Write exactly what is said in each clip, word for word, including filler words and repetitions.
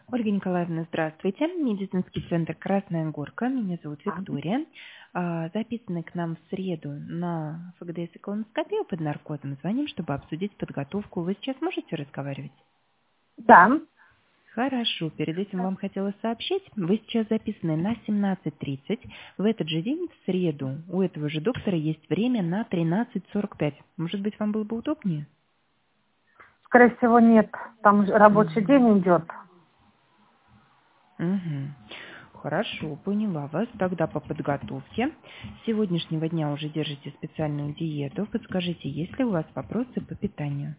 Ольга Николаевна, здравствуйте. Медицинский центр «Красная горка». Меня зовут А, Виктория. А, Записаны к нам в среду на ФГДС и колоноскопию под наркозом. Звоним, чтобы обсудить подготовку. Вы сейчас можете разговаривать? Да. Хорошо. Перед этим вам хотела сообщить. Вы сейчас записаны на семнадцать тридцать. В этот же день, в среду, у этого же доктора есть время на тринадцать сорок пять. Может быть, вам было бы удобнее? Скорее всего, нет. Там же рабочий Мгм. день идет. Мгм. Хорошо, поняла вас. Тогда по подготовке. С сегодняшнего дня уже держите специальную диету. Подскажите, есть ли у вас вопросы по питанию?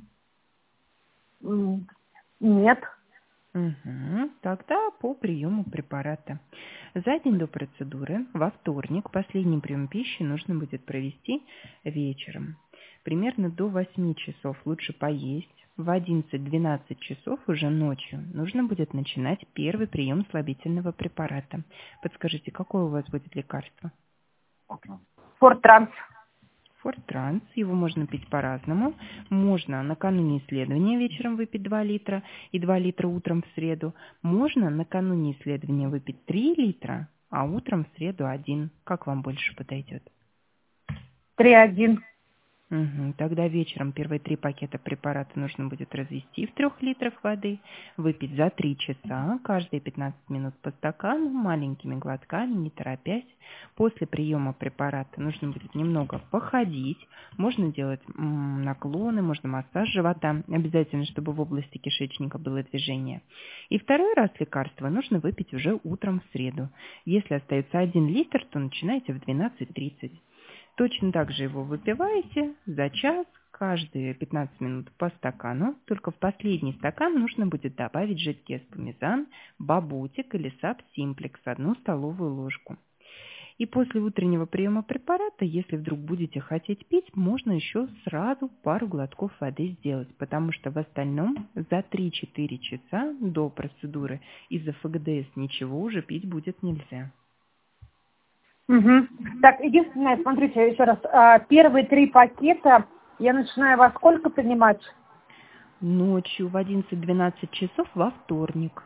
М, Нет. Угу. Тогда по приему препарата. За день до процедуры, во вторник, последний прием пищи нужно будет провести вечером. Примерно до восьми часов лучше поесть. В одиннадцать-двенадцать часов уже ночью нужно будет начинать первый прием слабительного препарата. Подскажите, какое у вас будет лекарство? Фортранс. Фортранс, его можно пить по-разному. Можно накануне исследования вечером выпить два литра и два литра утром в среду. Можно накануне исследования выпить три литра, а утром в среду один. Как вам больше подойдет? Три один. Мгм. Тогда вечером первые три пакета препарата нужно будет развести в трех литрах воды, выпить за три часа, каждые пятнадцать минут по стакану, маленькими глотками, не торопясь. После приема препарата нужно будет немного походить, можно делать м, наклоны, можно массаж живота, обязательно, чтобы в области кишечника было движение. И второй раз лекарство нужно выпить уже утром в среду. Если остается один литр, то начинайте в двенадцать тридцать. Точно так же его выпиваете за час, каждые пятнадцать минут по стакану. Только в последний стакан нужно будет добавить жидкий аспамезан, бабутик или саб-симплекс, одну столовую ложку. И после утреннего приема препарата, если вдруг будете хотеть пить, можно еще сразу пару глотков воды сделать, потому что в остальном за три-четыре часа до процедуры из-за ФГДС ничего уже пить будет нельзя. Угу. Так, единственное, смотрите еще раз. а, Первые три пакета я начинаю во сколько принимать? Ночью в одиннадцать-двенадцать часов во вторник.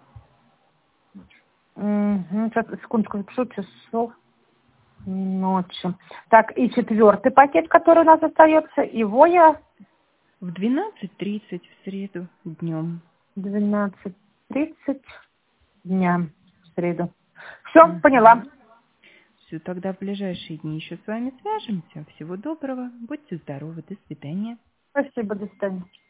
Угу. Сейчас, секундочку, запишу часов ночи. Так, и четвертый пакет, который у нас остается, его я В двенадцать тридцать в среду днем. двенадцать тридцать дня в среду. Все, поняла. Все, тогда в ближайшие дни еще с вами свяжемся. Всего доброго, будьте здоровы, до свидания. Спасибо, до свидания.